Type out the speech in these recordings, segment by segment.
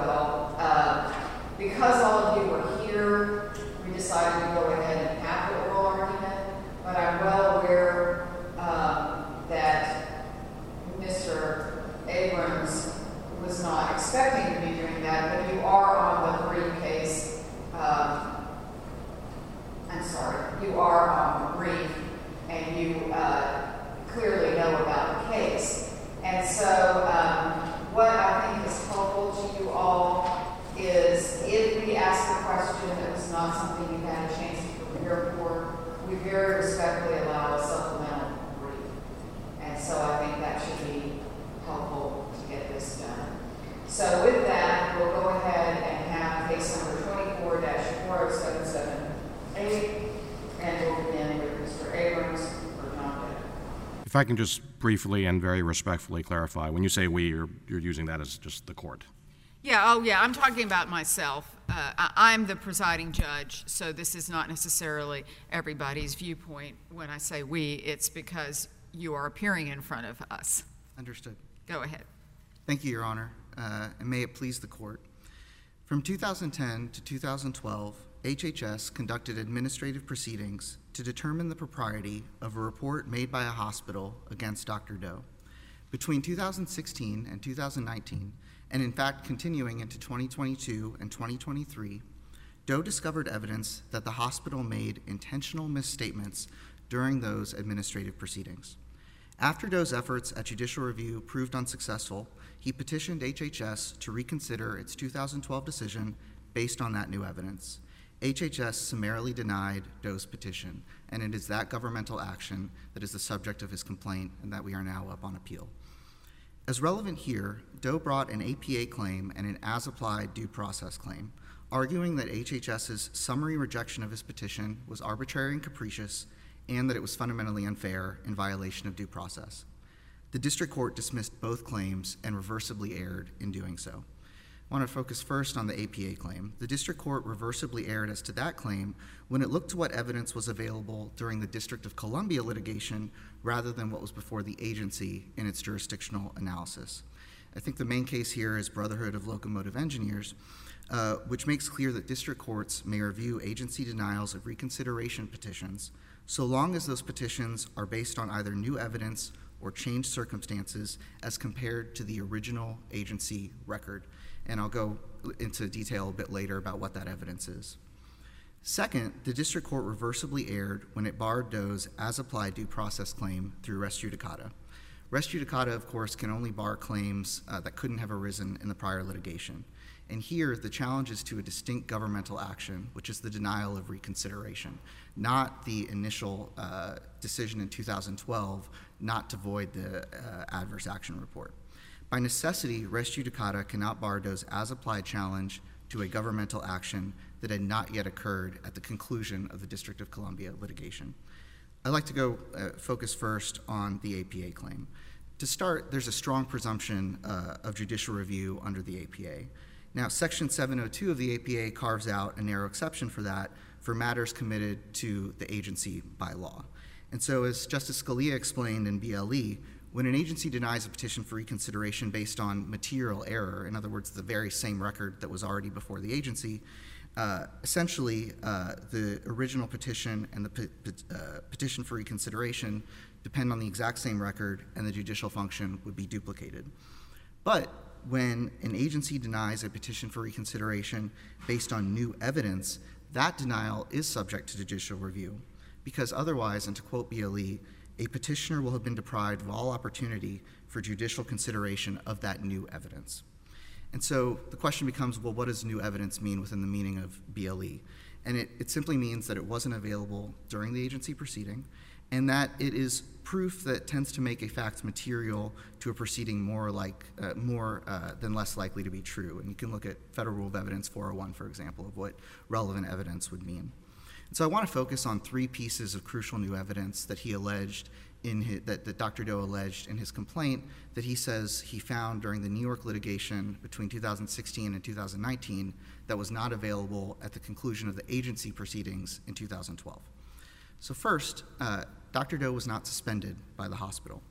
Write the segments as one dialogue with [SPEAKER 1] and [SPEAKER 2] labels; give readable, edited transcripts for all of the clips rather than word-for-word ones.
[SPEAKER 1] well. Because all of you were here, we decided to go ahead and have the oral argument, but I'm well aware that Mr. Abrams was not expecting to be doing that, but you are on the briefcase. You are on the brief, and you clearly know about the case. And so what I think is helpful to you all is if we ask a question that was not something you had a chance to prepare for, we very respectfully allow a supplemental brief. And so I think that should be helpful to get this done. So with that, we'll go ahead and have case number 24-40778, and we'll begin with Mr. Abrams for John Doe.
[SPEAKER 2] If I can just briefly and very respectfully clarify, when you say we, you're using that as just the court.
[SPEAKER 3] Yeah, I'm talking about myself. I'm the presiding judge, so this is not necessarily everybody's viewpoint. When I say we, it's because you are appearing in front of us.
[SPEAKER 4] Understood.
[SPEAKER 3] Go ahead.
[SPEAKER 4] Thank you, Your Honor, and may it please the court. From 2010 to 2012, HHS conducted administrative proceedings to determine the propriety of a report made by a hospital against Dr. Doe. Between 2016 and 2019, and in fact continuing into 2022 and 2023, Doe discovered evidence that the hospital made intentional misstatements during those administrative proceedings. After Doe's efforts at judicial review proved unsuccessful, he petitioned HHS to reconsider its 2012 decision based on that new evidence. HHS summarily denied Doe's petition, and it is that governmental action that is the subject of his complaint and that we are now up on appeal. As relevant here, Doe brought an APA claim and an as-applied due process claim, arguing that HHS's summary rejection of his petition was arbitrary and capricious and that it was fundamentally unfair in violation of due process. The district court dismissed both claims and reversibly erred in doing so. I want to focus first on the APA claim. The district court reversibly erred as to that claim when it looked to what evidence was available during the District of Columbia litigation rather than what was before the agency in its jurisdictional analysis. I think the main case here is Brotherhood of Locomotive Engineers, which makes clear that district courts may review agency denials of reconsideration petitions so long as those petitions are based on either new evidence or changed circumstances as compared to the original agency record. And I'll go into detail a bit later about what that evidence is. Second, the district court reversibly erred when it barred Doe's as-applied due process claim through res judicata. Res judicata, of course, can only bar claims that couldn't have arisen in the prior litigation. And here, the challenge is to a distinct governmental action, which is the denial of reconsideration, not the initial decision in 2012 not to void the adverse action report. By necessity, res judicata cannot bar Doe's as-applied challenge to a governmental action that had not yet occurred at the conclusion of the District of Columbia litigation. I'd like to go focus first on the APA claim. To start, there's a strong presumption of judicial review under the APA. Now, Section 702 of the APA carves out a narrow exception for that for matters committed to the agency by law. And so, as Justice Scalia explained in BLE, when an agency denies a petition for reconsideration based on material error, in other words, the very same record that was already before the agency, essentially the original petition and the petition for reconsideration depend on the exact same record and the judicial function would be duplicated. But when an agency denies a petition for reconsideration based on new evidence, that denial is subject to judicial review because otherwise, and to quote BLE, a petitioner will have been deprived of all opportunity for judicial consideration of that new evidence. And so the question becomes, well, what does new evidence mean within the meaning of BLE? And it simply means that it wasn't available during the agency proceeding and that it is proof that tends to make a fact material to a proceeding more than less likely to be true. And you can look at Federal Rule of Evidence 401, for example, of what relevant evidence would mean. And so I want to focus on three pieces of crucial new evidence that he alleged that Dr. Doe alleged in his complaint that he says he found during the New York litigation between 2016 and 2019 that was not available at the conclusion of the agency proceedings in 2012. So first, Dr. Doe was not suspended by the hospital.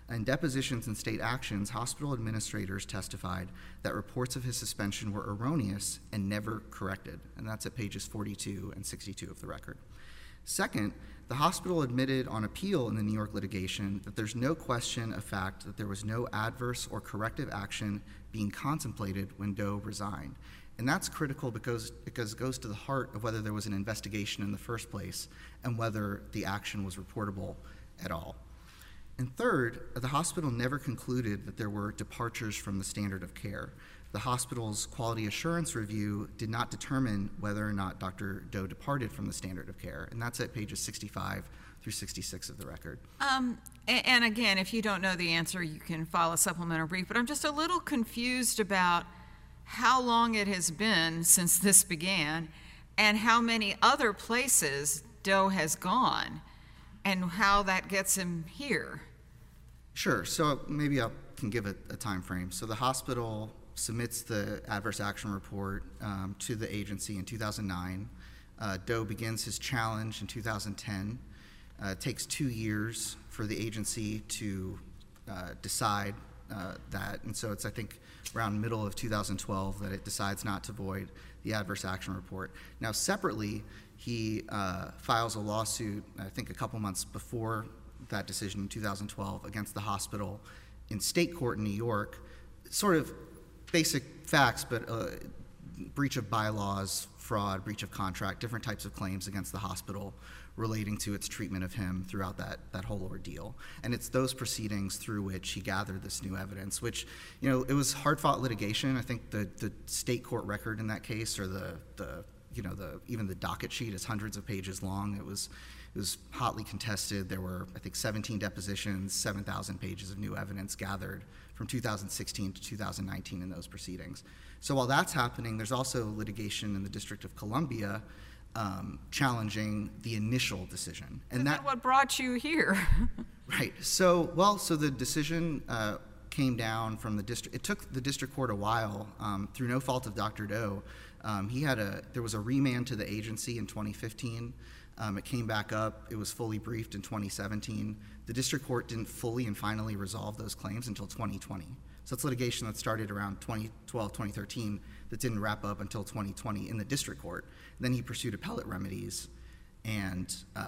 [SPEAKER 4] In depositions and state actions, hospital administrators testified that reports of his suspension were erroneous and never corrected, and that's at pages 42 and 62 of the record. Second, the hospital admitted on appeal in the New York litigation that there's no question of fact that there was no adverse or corrective action being contemplated when Doe resigned. And that's critical because it goes to the heart of whether there was an investigation in the first place and whether the action was reportable at all. And third, the hospital never concluded that there were departures from the standard of care. The hospital's quality assurance review did not determine whether or not Dr. Doe departed from the standard of care, and that's at pages 65 through 66 of the record.
[SPEAKER 3] And again, if you don't know the answer, you can file a supplemental brief, but I'm just a little confused about how long it has been since this began and how many other places Doe has gone and how that gets him here.
[SPEAKER 4] Sure, so maybe I can give a time frame. So the hospital submits the adverse action report to the agency in 2009. Doe begins his challenge in 2010. It takes 2 years for the agency to decide that, and so it's, I think, around middle of 2012 that it decides not to void the adverse action report. Now, separately, he files a lawsuit, I think a couple months before that decision in 2012, against the hospital in state court in New York. Sort of basic facts, but breach of bylaws, fraud, breach of contract, different types of claims against the hospital relating to its treatment of him throughout that whole ordeal. And it's those proceedings through which he gathered this new evidence, which, you know, it was hard-fought litigation. I think the state court record in that case, or even the docket sheet, is hundreds of pages long. It was hotly contested. There were, I think, 17 depositions, 7,000 pages of new evidence gathered from 2016 to 2019 in those proceedings. So while that's happening, there's also litigation in the District of Columbia challenging the initial decision.
[SPEAKER 3] And that's what brought you here.
[SPEAKER 4] Right. So the decision came down from the district. It took the district court a while, through no fault of Dr. Doe. There was a remand to the agency in 2015. It came back up. It was fully briefed in 2017. The district court didn't fully and finally resolve those claims until 2020. So it's litigation that started around 2012, 2013 that didn't wrap up until 2020 in the district court. Then he pursued appellate remedies, and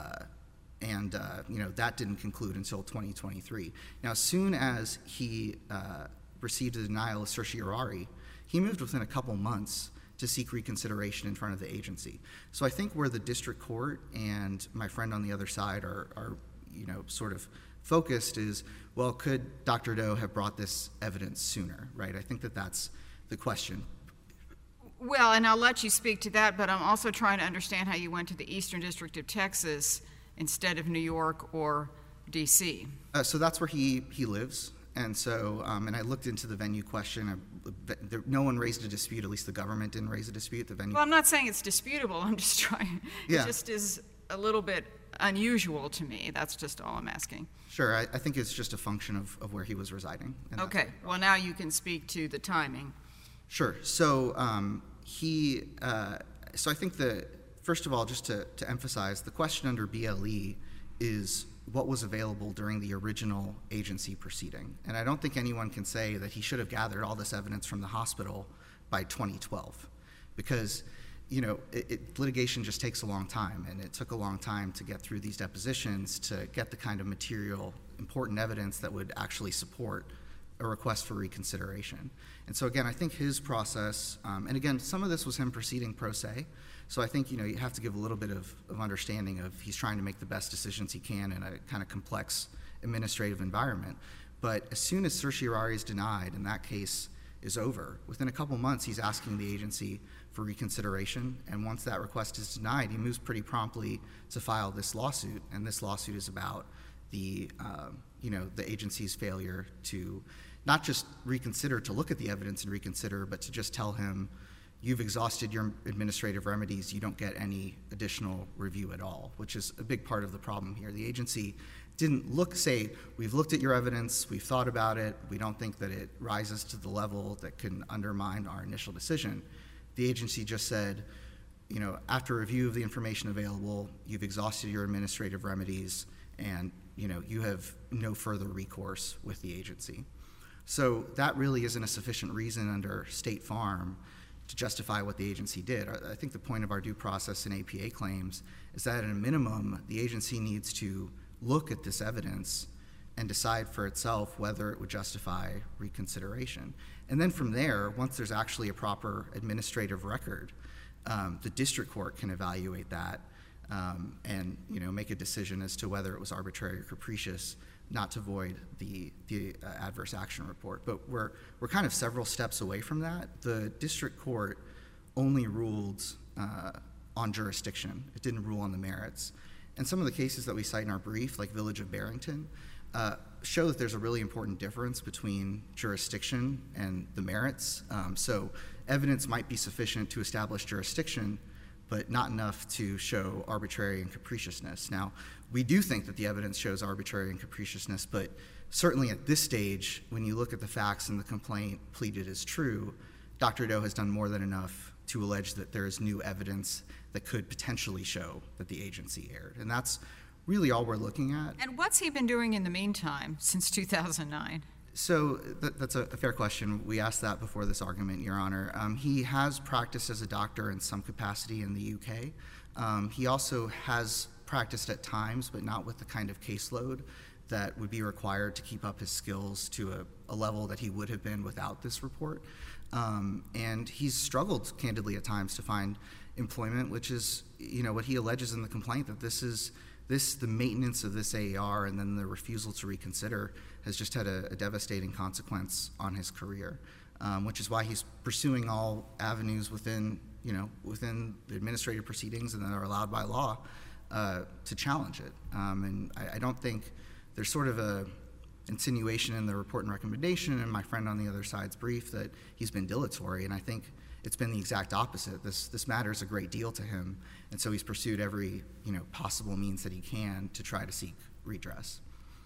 [SPEAKER 4] that didn't conclude until 2023. Now, as soon as he received a denial of certiorari, he moved within a couple months to seek reconsideration in front of the agency. So I think where the district court and my friend on the other side are sort of focused is, well, could Dr. Doe have brought this evidence sooner, right? I think that's the question.
[SPEAKER 3] Well, and I'll let you speak to that, but I'm also trying to understand how you went to the Eastern District of Texas instead of New York or D.C.
[SPEAKER 4] So that's where he lives. And so, and I looked into the venue question. No one raised a dispute, at least the government didn't raise a dispute. The venue.
[SPEAKER 3] Well, I'm not saying it's disputable. I'm just trying.
[SPEAKER 4] Yeah.
[SPEAKER 3] It just is a little bit unusual to me. That's just all I'm asking.
[SPEAKER 4] Sure. I think it's just a function of where he was residing.
[SPEAKER 3] Okay. Well, now you can speak to the timing.
[SPEAKER 4] Sure. So so I think first of all, just to emphasize, the question under BLE is what was available during the original agency proceeding. And I don't think anyone can say that he should have gathered all this evidence from the hospital by 2012, because litigation just takes a long time, and it took a long time to get through these depositions to get the kind of material, important evidence that would actually support a request for reconsideration. And so again, I think his process, and again, some of this was him proceeding pro se, so I think you have to give a little bit of understanding of he's trying to make the best decisions he can in a kind of complex administrative environment. But as soon as certiorari is denied and that case is over, within a couple months he's asking the agency for reconsideration, and once that request is denied, he moves pretty promptly to file this lawsuit, and this lawsuit is about the agency's failure to not just reconsider, to look at the evidence and reconsider, but to just tell him, you've exhausted your administrative remedies, you don't get any additional review at all, which is a big part of the problem here. The agency didn't say, we've looked at your evidence, we've thought about it, we don't think that it rises to the level that can undermine our initial decision. The agency just said, after review of the information available, you've exhausted your administrative remedies, and you have no further recourse with the agency. So that really isn't a sufficient reason under State Farm to justify what the agency did. I think the point of our due process in APA claims is that at a minimum, the agency needs to look at this evidence and decide for itself whether it would justify reconsideration. And then from there, once there's actually a proper administrative record, the district court can evaluate that and make a decision as to whether it was arbitrary or capricious not to void the adverse action report. But we're kind of several steps away from that. The district court only ruled on jurisdiction. It didn't rule on the merits. And some of the cases that we cite in our brief, like Village of Barrington, show that there's a really important difference between jurisdiction and the merits. So evidence might be sufficient to establish jurisdiction, but not enough to show arbitrary and capriciousness. Now, we do think that the evidence shows arbitrary and capriciousness, but certainly at this stage, when you look at the facts and the complaint pleaded as true, Dr. Doe has done more than enough to allege that there is new evidence that could potentially show that the agency erred. And that's really all we're looking at.
[SPEAKER 3] And what's he been doing in the meantime since 2009?
[SPEAKER 4] So that's a fair question. We asked that before this argument, Your Honor. He has practiced as a doctor in some capacity in the UK. He also has practiced at times, but not with the kind of caseload that would be required to keep up his skills to a level that he would have been without this report. And he's struggled, candidly, at times to find employment, which is, what he alleges in the complaint, that the maintenance of this AER and then the refusal to reconsider has just had a devastating consequence on his career, which is why he's pursuing all avenues within the administrative proceedings and that are allowed by law to challenge it. And I don't think there's sort of a insinuation in the report and recommendation and my friend on the other side's brief that he's been dilatory, and I think it's been the exact opposite. This matters a great deal to him, and so he's pursued every possible means that he can to try to seek redress.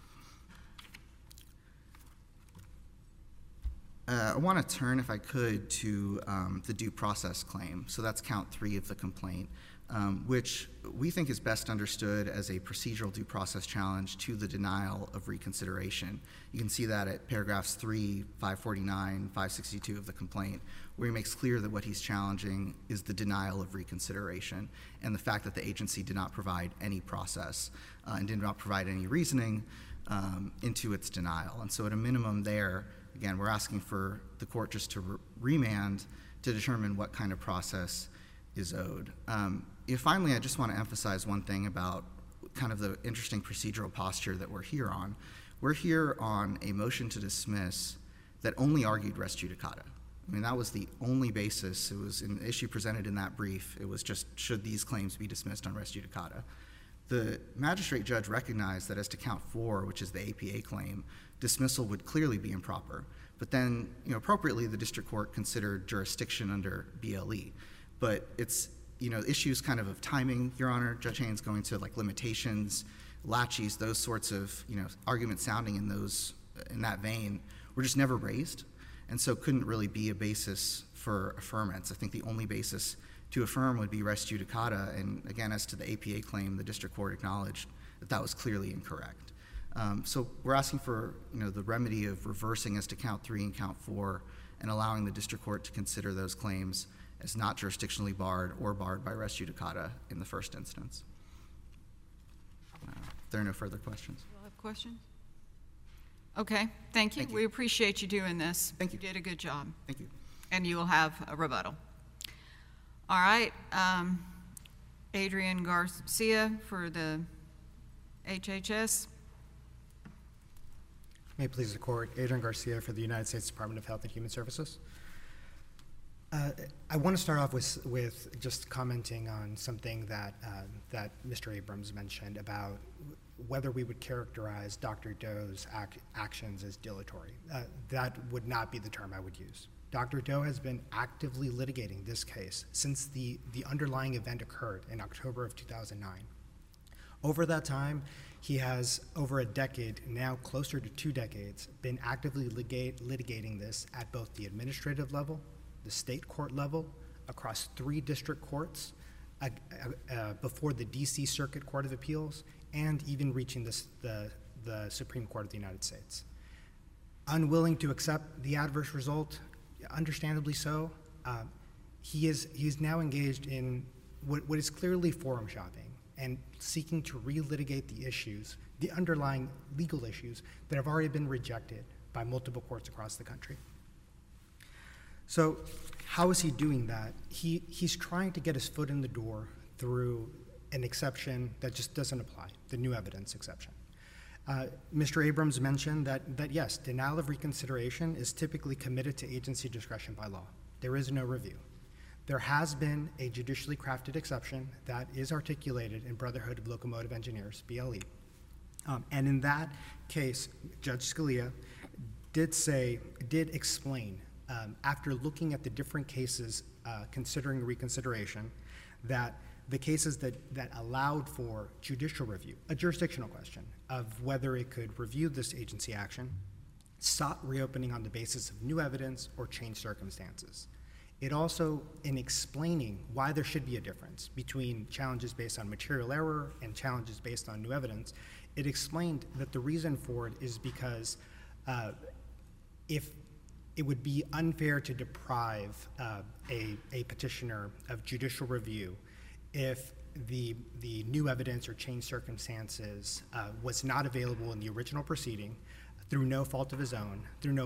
[SPEAKER 4] I want to turn, if I could, to the due process claim. So that's count 3 of the complaint, which we think is best understood as a procedural due process challenge to the denial of reconsideration. You can see that at paragraphs 3, 549, 562 of the complaint, where he makes clear that what he's challenging is the denial of reconsideration and the fact that the agency did not provide any process and did not provide any reasoning into its denial. And so at a minimum there, again, we're asking for the court just to remand to determine what kind of process is owed. Finally, I just want to emphasize one thing about kind of the interesting procedural posture that we're here on. We're here on a motion to dismiss that only argued res judicata. I mean, that was the only basis. It was an issue presented in that brief. It was just, should these claims be dismissed on res judicata? The magistrate judge recognized that as to count 4, which is the APA claim, dismissal would clearly be improper. But then, appropriately, the district court considered jurisdiction under BLE. But it's, issues kind of timing, Your Honor. Judge Haynes going to limitations, laches, those sorts of, arguments sounding in that vein were just never raised, and so couldn't really be a basis for affirmance. I think the only basis to affirm would be res judicata, and again, as to the APA claim, the district court acknowledged that that was clearly incorrect. So we're asking for, the remedy of reversing as to count 3 and count 4 and allowing the district court to consider those claims as not jurisdictionally barred or barred by res judicata in the first instance. If there are no further questions.
[SPEAKER 3] Do you have questions? Okay, thank you.
[SPEAKER 4] Thank you.
[SPEAKER 3] We appreciate you doing this.
[SPEAKER 4] Thank you.
[SPEAKER 3] You did a good job.
[SPEAKER 4] Thank you.
[SPEAKER 3] And you will have a rebuttal. All right, Adrian Garcia for the HHS.
[SPEAKER 5] May it please the court, Adrian Garcia for the United States Department of Health and Human Services. I want to start off with just commenting on something that Mr. Abrams mentioned about whether we would characterize Dr. Doe's actions as dilatory. That would not be the term I would use. Dr. Doe has been actively litigating this case since the underlying event occurred in October of 2009. Over that time, he has, over a decade, now closer to 2 decades, been actively litigating this at both the administrative level, the state court level, across 3 district courts, before the DC Circuit Court of Appeals, and even reaching the Supreme Court of the United States. Unwilling to accept the adverse result, understandably so, he's now engaged in what is clearly forum shopping and seeking to relitigate the issues, the underlying legal issues that have already been rejected by multiple courts across the country. So how is he doing that? He's trying to get his foot in the door through an exception that just doesn't apply, the new evidence exception. Mr. Abrams mentioned that yes, denial of reconsideration is typically committed to agency discretion by law. There is no review. There has been a judicially crafted exception that is articulated in Brotherhood of Locomotive Engineers, BLE. And in that case, Judge Scalia did explain, after looking at the different cases considering reconsideration, that the cases that allowed for judicial review, a jurisdictional question of whether it could review this agency action, sought reopening on the basis of new evidence or changed circumstances. It also, in explaining why there should be a difference between challenges based on material error and challenges based on new evidence, it explained that the reason for it is because if it would be unfair to deprive a petitioner of judicial review if the new evidence or changed circumstances was not available in the original proceeding through no fault of his own,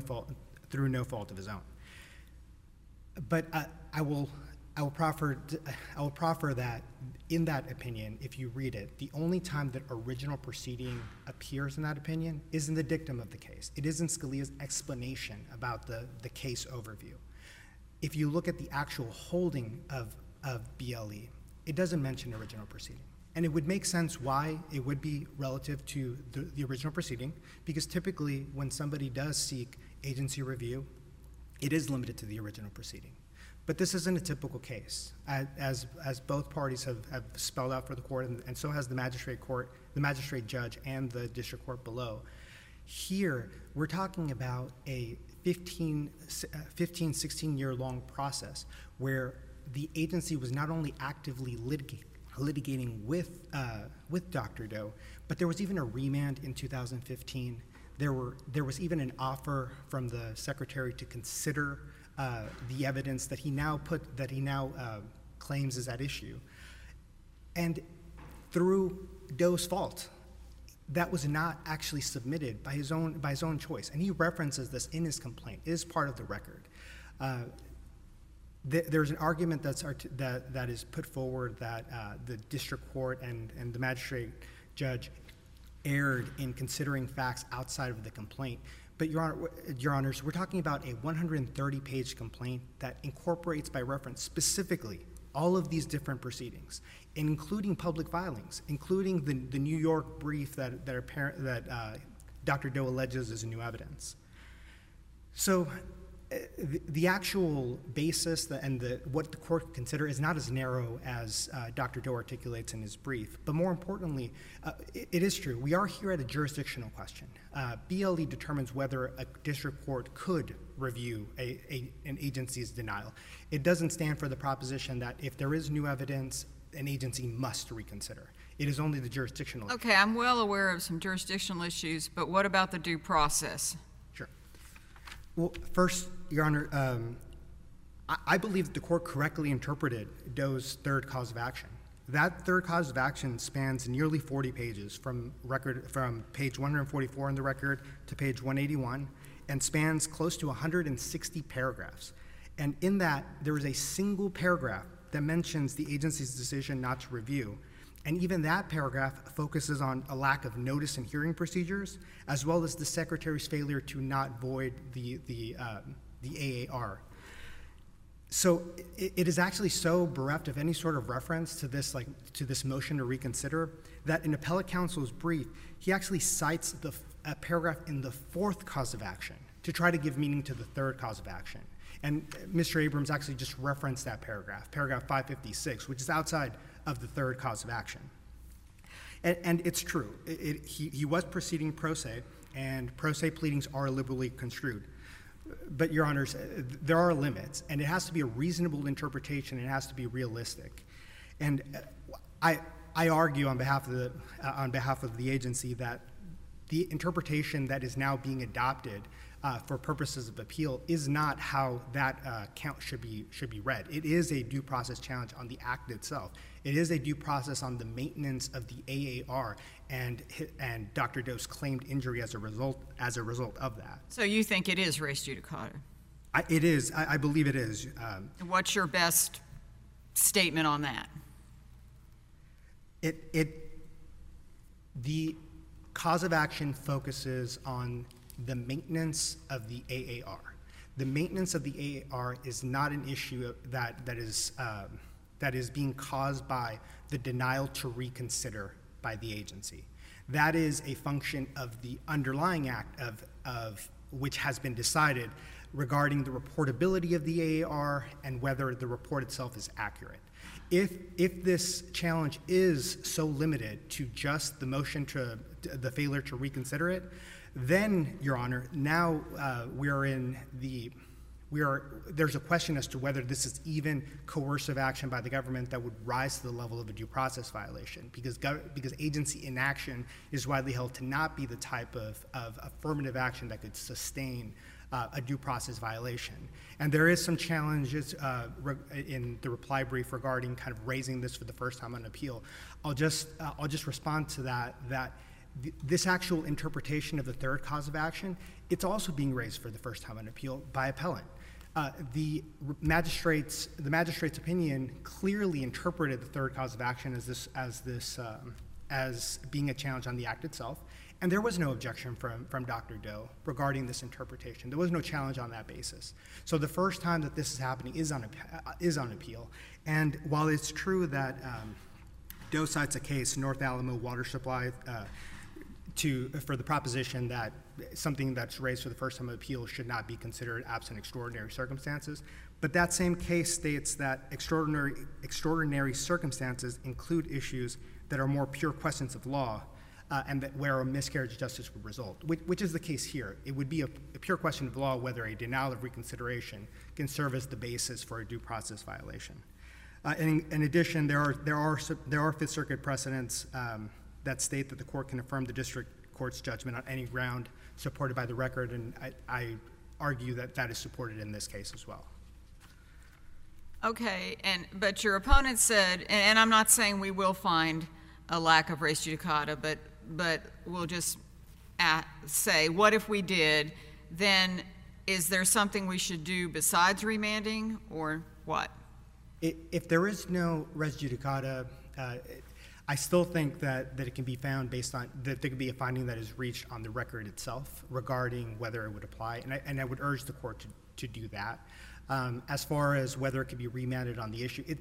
[SPEAKER 5] But I will proffer that in that opinion, if you read it, the only time that original proceeding appears in that opinion is in the dictum of the case. It is in Scalia's explanation about the case overview. If you look at the actual holding of BLE, it doesn't mention original proceeding. And it would make sense why it would be relative to the original proceeding, because typically when somebody does seek agency review, it is limited to the original proceeding. But this isn't a typical case, as both parties have spelled out for the court, and so has the magistrate judge and the district court below. Here, we're talking about a 15, 16-year-long process where the agency was not only actively litigating with Dr. Doe, but there was even a remand in 2015. There was even an offer from the secretary to consider the evidence that he now claims is at issue. And through Doe's fault, that was not actually submitted by his own choice. And he references this in his complaint. It is part of the record. There's an argument that is put forward that the district court and the magistrate judge erred in considering facts outside of the complaint. But Your Honors, we're talking about a 130-page complaint that incorporates by reference specifically all of these different proceedings, including public filings, including the New York brief that Dr. Doe alleges is new evidence. So the actual basis and what the court consider is not as narrow as Dr. Doe articulates in his brief, but more importantly, it is true. We are here at a jurisdictional question. BLE determines whether a district court could review an agency's denial. It doesn't stand for the proposition that if there is new evidence, an agency must reconsider. It is only the jurisdictional.
[SPEAKER 3] Okay, I'm well aware of some jurisdictional issues, but what about the due process?
[SPEAKER 5] Sure. Well, first, Your Honor, I believe that the court correctly interpreted Doe's third cause of action. That third cause of action spans nearly 40 pages from page 144 in the record to page 181 and spans close to 160 paragraphs. And in that, there is a single paragraph that mentions the agency's decision not to review. And even that paragraph focuses on a lack of notice and hearing procedures, as well as the Secretary's failure to not void the AAR. So it is actually so bereft of any sort of reference to this motion to reconsider that in appellate counsel's brief, he actually cites a paragraph in the fourth cause of action to try to give meaning to the third cause of action. And Mr. Abrams actually just referenced that paragraph 556, which is outside of the third cause of action. And it's true. He was proceeding pro se, and pro se pleadings are liberally construed. But, Your Honors, there are limits, and it has to be a reasonable interpretation, and it has to be realistic. And I I argue on behalf of the agency that the interpretation that is now being adopted for purposes of appeal is not how that count should be read. It is a due process challenge on the act itself. It is a due process on the maintenance of the AAR and Dr. Doe's claimed injury as a result of that.
[SPEAKER 3] So you think it is res judicata?
[SPEAKER 5] It is. I believe it is.
[SPEAKER 3] And what's your best statement on that?
[SPEAKER 5] The cause of action focuses on the maintenance of the AAR. The maintenance of the AAR is not an issue that is being caused by the denial to reconsider by the agency. That is a function of the underlying act of which has been decided regarding the reportability of the AAR and whether the report itself is accurate. If this challenge is so limited to just the motion to the failure to reconsider it, then, Your Honor, now there's a question as to whether this is even coercive action by the government that would rise to the level of a due process violation, because agency inaction is widely held to not be the type of affirmative action that could sustain a due process violation. And there is some challenges in the reply brief regarding kind of raising this for the first time on appeal. I'll just respond to that this actual interpretation of the third cause of action, it's also being raised for the first time on appeal by appellant. The magistrate's opinion clearly interpreted the third cause of action as being a challenge on the act itself, and there was no objection from Dr. Doe regarding this interpretation. There was no challenge on that basis. So the first time that this is happening is on appeal. And while it's true that Doe cites a case, North Alamo Water Supply, for the proposition that something that's raised for the first time on appeal should not be considered absent extraordinary circumstances. But that same case states that extraordinary circumstances include issues that are more pure questions of law and that where a miscarriage of justice would result, which is the case here. It would be a pure question of law whether a denial of reconsideration can serve as the basis for a due process violation. In addition, there are Fifth Circuit precedents that state that the court can affirm the district court's judgment on any ground supported by the record, and I argue that that is supported in this case as well.
[SPEAKER 3] Okay, but your opponent said, and I'm not saying we will find a lack of res judicata, but we'll just say, what if we did? Then is there something we should do besides remanding, or what?
[SPEAKER 5] If there is no res judicata, I still think that it can be found based on that there could be a finding that is reached on the record itself regarding whether it would apply, and I would urge the court to do that. As far as whether it could be remanded on the issue,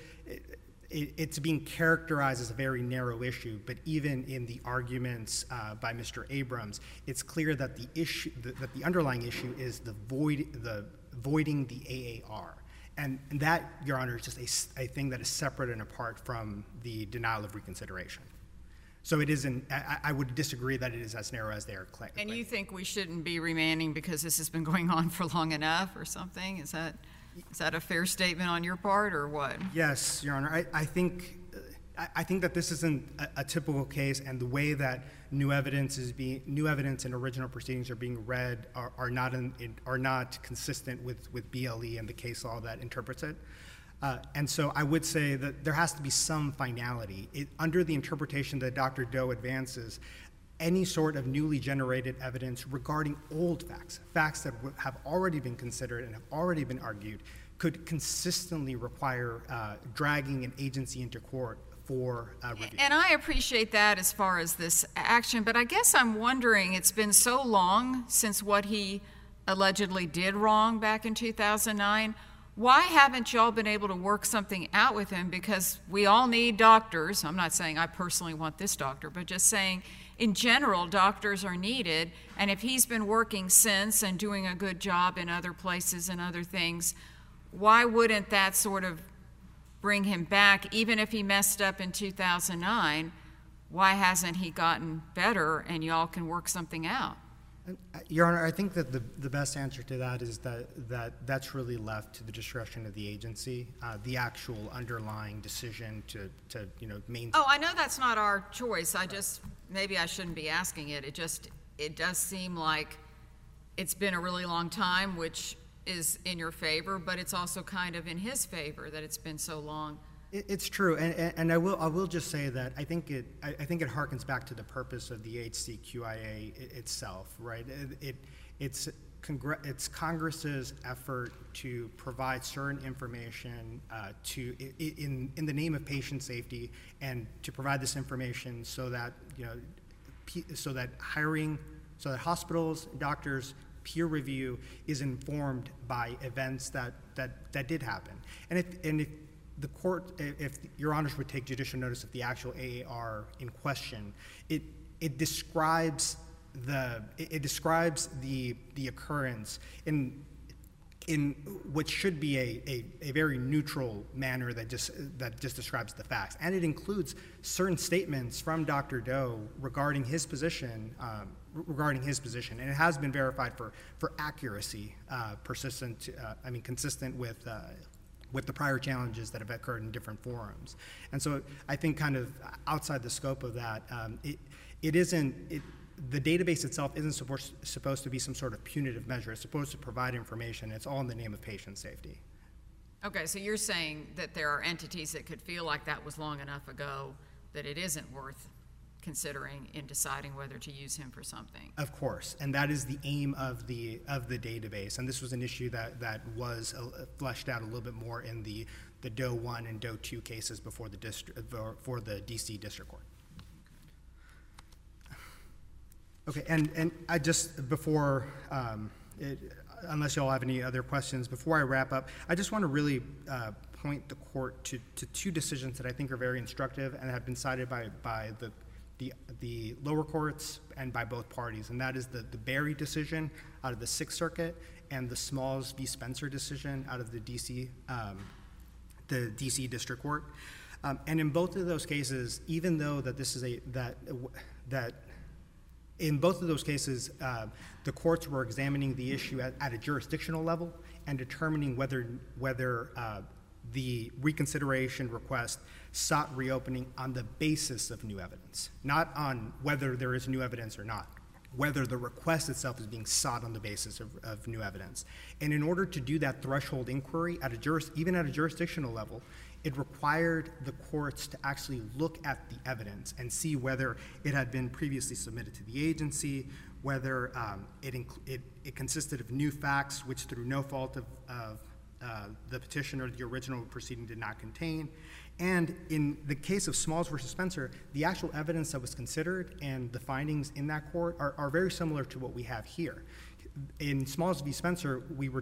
[SPEAKER 5] it's being characterized as a very narrow issue. But even in the arguments by Mr. Abrams, it's clear that the underlying issue is the voiding the AAR. And that, Your Honor, is just a thing that is separate and apart from the denial of reconsideration. So it isn't, I would disagree that it is as narrow as they are claiming.
[SPEAKER 3] And you think we shouldn't be remanding because this has been going on for long enough or something? Is that a fair statement on your part, or what?
[SPEAKER 5] Yes, Your Honor. I think that this isn't a typical case, and the way that new evidence and original proceedings are being read are not consistent with BLE and the case law that interprets it. And so I would say that there has to be some finality. Under the interpretation that Dr. Doe advances, any sort of newly generated evidence regarding old facts that have already been considered and have already been argued, could consistently require dragging an agency into court for review. And
[SPEAKER 3] I appreciate that as far as this action, but I guess I'm wondering, it's been so long since what he allegedly did wrong back in 2009. Why haven't y'all been able to work something out with him? Because we all need doctors. I'm not saying I personally want this doctor, but just saying in general, doctors are needed. And if he's been working since and doing a good job in other places and other things, why wouldn't that sort of bring him back? Even if he messed up in 2009, why hasn't he gotten better and y'all can work something out?
[SPEAKER 5] Your Honor, I think that the best answer to that is that's really left to the discretion of the agency. The actual underlying decision to maintain.
[SPEAKER 3] Oh, I know that's not our choice. Maybe I shouldn't be asking it. It does seem like it's been a really long time, which is in your favor, but it's also kind of in his favor that it's been so long.
[SPEAKER 5] It's true, and I will just say that I think it harkens back to the purpose of the HCQIA itself, right? It's Congress's effort to provide certain information in the name of patient safety, and to provide this information so that hospitals, doctors, peer review is informed by events that did happen, and if the court, if Your Honors would take judicial notice of the actual AAR in question, it describes the occurrence in what should be a very neutral manner that just describes the facts, and it includes certain statements from Dr. Doe regarding his position, and it has been verified for accuracy, consistent with the prior challenges that have occurred in different forums. And so I think kind of outside the scope of that, the database itself isn't supposed to be some sort of punitive measure. It's supposed to provide information. It's all in the name of patient safety.
[SPEAKER 3] Okay, so you're saying that there are entities that could feel like that was long enough ago that it isn't worth considering in deciding whether to use him for something.
[SPEAKER 5] Of course, and that is the aim of the database. And this was an issue that was fleshed out a little bit more in the Doe 1 and Doe 2 cases for the DC District Court. Okay, and I just before, unless y'all have any other questions, before I wrap up, I just want to really point the court to two decisions that I think are very instructive and have been cited by the lower courts and by both parties, and that is the Berry decision out of the Sixth Circuit and the Smalls v. Spencer decision out of the DC District Court. And in both of those cases, even though that this is in both of those cases, the courts were examining the issue at a jurisdictional level and determining whether the reconsideration request sought reopening on the basis of new evidence, not on whether there is new evidence or not, whether the request itself is being sought on the basis of new evidence. And in order to do that threshold inquiry even at a jurisdictional level, it required the courts to actually look at the evidence and see whether it had been previously submitted to the agency, whether it consisted of new facts which through no fault of the petitioner, the original proceeding did not contain. And in the case of Smalls versus Spencer, the actual evidence that was considered and the findings in that court are very similar to what we have here. In Smalls v. Spencer,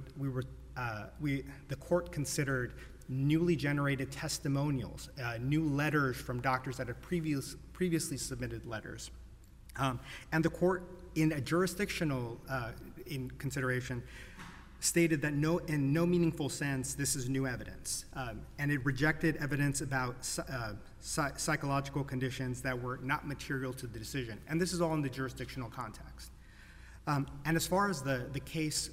[SPEAKER 5] the court considered newly generated testimonials, new letters from doctors that had previously submitted letters. And the court, in a jurisdictional in consideration, stated that in no meaningful sense this is new evidence, and it rejected evidence about psychological conditions that were not material to the decision, and this is all in the jurisdictional context. And as far as the case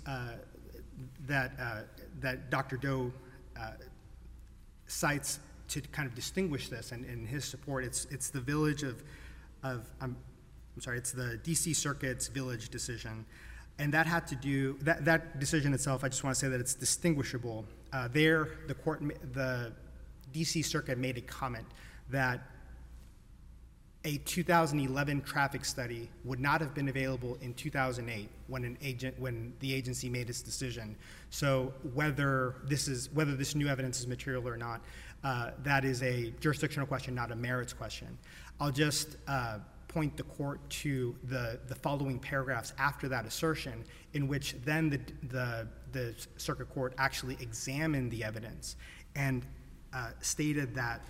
[SPEAKER 5] that Dr. Doe cites to kind of distinguish this, and in his support, it's the village it's the DC Circuit's Village decision. And that had to do, that decision itself, I just want to say that it's distinguishable. The DC Circuit made a comment that a 2011 traffic study would not have been available in 2008 when the agency made its decision. So whether this new evidence is material or not, that is a jurisdictional question, not a merits question. I'll just point the court to the following paragraphs after that assertion, in which then the circuit court actually examined the evidence and stated that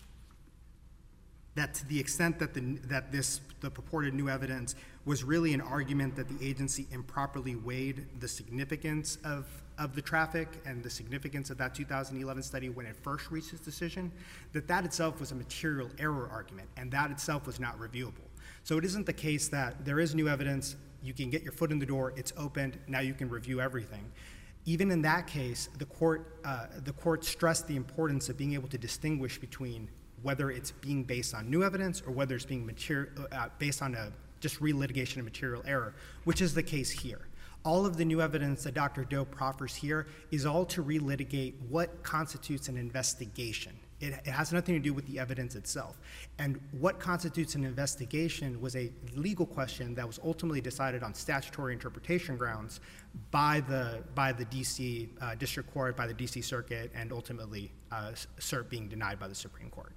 [SPEAKER 5] to the extent that the purported new evidence was really an argument that the agency improperly weighed the significance of the traffic and the significance of that 2011 study when it first reached its decision, that itself was a material error argument, and that itself was not reviewable. So it isn't the case that there is new evidence, you can get your foot in the door, it's opened, now you can review everything. Even in that case, the court stressed the importance of being able to distinguish between whether it's being based on new evidence or whether it's being based on just relitigation of material error, which is the case here. All of the new evidence that Dr. Doe proffers here is all to relitigate what constitutes an investigation. It has nothing to do with the evidence itself. And what constitutes an investigation was a legal question that was ultimately decided on statutory interpretation grounds by the DC District Court, by the DC Circuit, and ultimately cert being denied by the Supreme Court.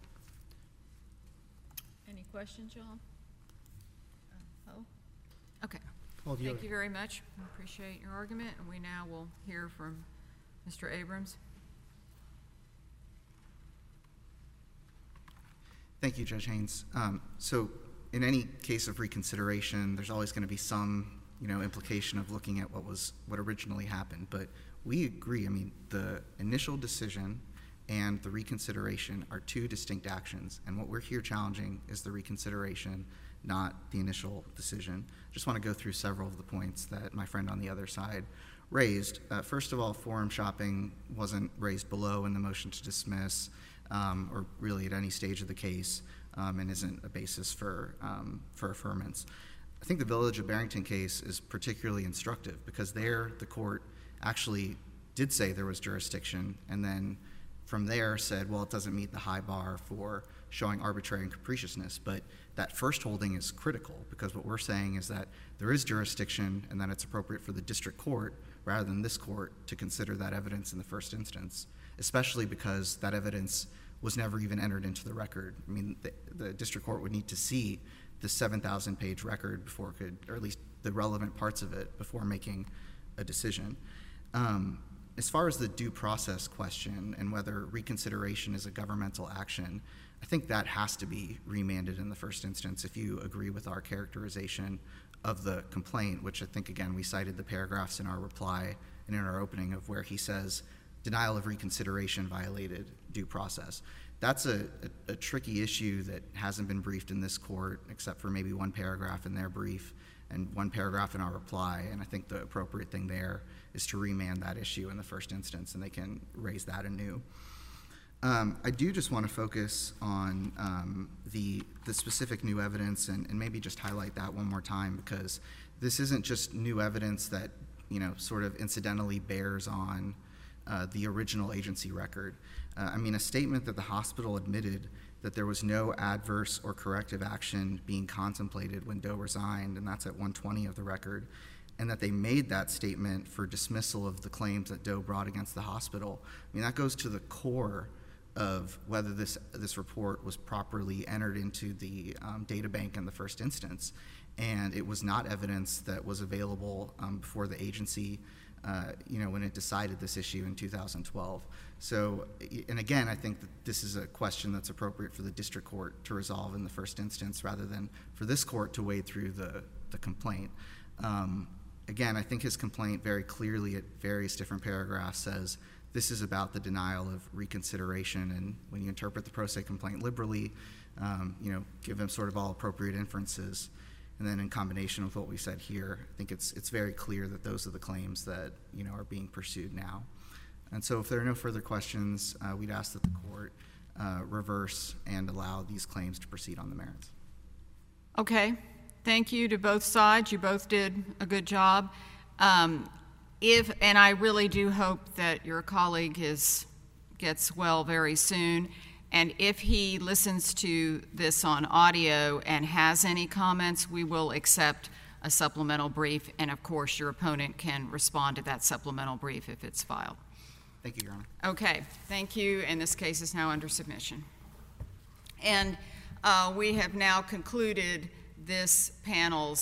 [SPEAKER 3] Any questions, y'all? Oh, okay.
[SPEAKER 5] Well,
[SPEAKER 3] Thank you very much. I appreciate your argument, and we now will hear from Mr. Abrams.
[SPEAKER 4] Thank you, Judge Haynes. So in any case of reconsideration, there's always going to be some, implication of looking at what originally happened. But we agree. I mean, the initial decision and the reconsideration are two distinct actions, and what we're here challenging is the reconsideration, not the initial decision. Just want to go through several of the points that my friend on the other side raised. First of all, forum shopping wasn't raised below in the motion to dismiss, or really at any stage of the case, and isn't a basis for affirmance. I think the Village of Barrington case is particularly instructive because there the court actually did say there was jurisdiction, and then from there said, well, it doesn't meet the high bar for showing arbitrary and capriciousness. But that first holding is critical because what we're saying is that there is jurisdiction and that it's appropriate for the district court rather than this court to consider that evidence in the first instance, especially because that evidence was never even entered into the record. I mean, the district court would need to see the 7,000-page record before it could, or at least the relevant parts of it, before making a decision. As far as the due process question and whether reconsideration is a governmental action, I think that has to be remanded in the first instance if you agree with our characterization of the complaint, which I think, again, we cited the paragraphs in our reply and in our opening of where he says denial of reconsideration violated due process. That's a tricky issue that hasn't been briefed in this court except for maybe one paragraph in their brief and one paragraph in our reply, and I think the appropriate thing there is to remand that issue in the first instance, and they can raise that anew. I do just want to focus on the specific new evidence and maybe just highlight that one more time because this isn't just new evidence that, sort of incidentally bears on the original agency record. I mean, a statement that the hospital admitted that there was no adverse or corrective action being contemplated when Doe resigned, and that's at 120 of the record, and that they made that statement for dismissal of the claims that Doe brought against the hospital. I mean, that goes to the core of whether this report was properly entered into the data bank in the first instance, and it was not evidence that was available before the agency when it decided this issue in 2012. So, and again, I think that this is a question that's appropriate for the district court to resolve in the first instance rather than for this court to wade through the complaint. Again, I think his complaint very clearly at various different paragraphs says this is about the denial of reconsideration, and when you interpret the pro se complaint liberally, give them sort of all appropriate inferences. And then in combination with what we said here, I think it's very clear that those are the claims that are being pursued now. And so if there are no further questions, we'd ask that the court reverse and allow these claims to proceed on the merits.
[SPEAKER 3] Okay. Thank you to both sides. You both did a good job. And I really do hope that your colleague gets well very soon. And if he listens to this on audio and has any comments, we will accept a supplemental brief. And of course, your opponent can respond to that supplemental brief if it's filed.
[SPEAKER 4] Thank you, Your Honor.
[SPEAKER 3] Okay, thank you. And this case is now under submission. And we have now concluded this panel's